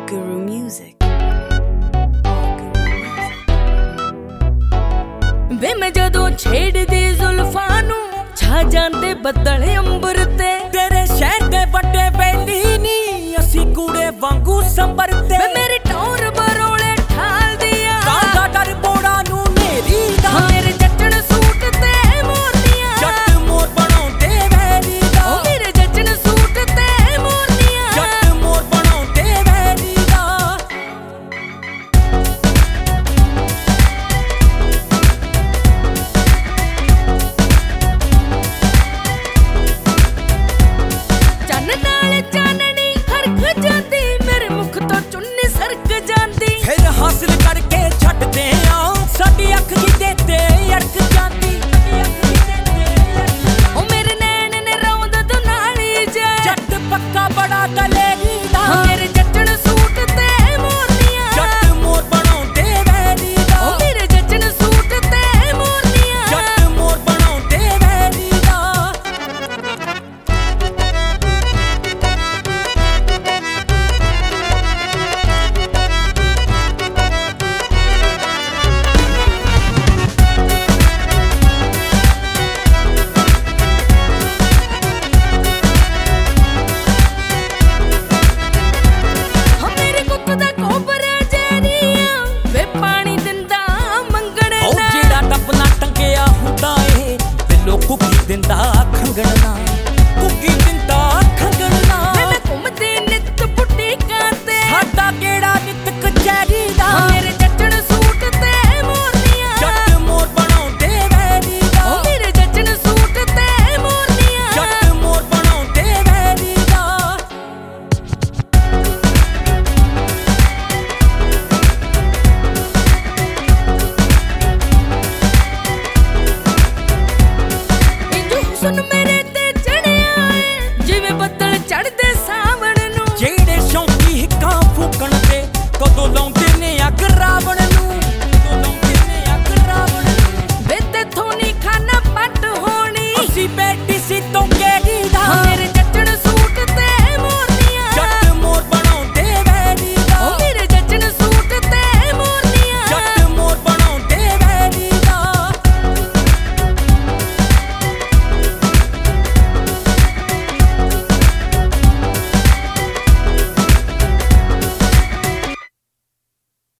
Guru Music. ਵੇ ਮੈਂ ਜਦੋਂ ਛੇੜਦੀ ਜ਼ੁਲਫਾਂ ਨੂੰ ਛਾ ਜਾਂਦੇ ਬੱਦਲ ਅੰਬਰ ਤੇ ਤੇਰੇ ਸ਼ਹਿਰ ਦੇ ਵੱਡੇ ਬੈਲੀ ਨੀ ਅਸੀਂ ਕੂੜੇ ਵਾਂਗੂ ਸੰਭਰਦੇ ਵੇ ਮੇਰੀ ਟੌਰ ਬਰੋਲੇ ਠਾਲਦੀਆਂ ਕਾਂਦਾ ਡਰ ਬੋੜਾ ਨੂੰ ਨੇਰੀ ਦਾ ਮੇਰੇ ਜੱਟਣ ਸੂਟ ਤੇ ਮੋਰਨੀਆਂ ਜੱਟ ਮੋਰ ਬਣਾਉਂਦੇ ਵੈਰੀ ਦਾ ਓ ਮੇਰੇ ਜੱਟਣ ਸੂਟ ਤੇ ਮੋਰਨੀਆਂ ਜੱਟ ਮੋਰ ਬਣਾਉਂਦੇ ਵੈਰੀ ਦਾ ਚੰਨ ਨਾਲ ਚਾਨਣੀ ਹਰਖ ਜਾਂਦੀ ਮੇਰੇ ਮੁਖ ਤੋਂ ਚੁੰਨੀ ਸਰਕ ਜਾਂਦੀ ਫਿਰ ਹਾਸਿਲ ਕਰਕੇ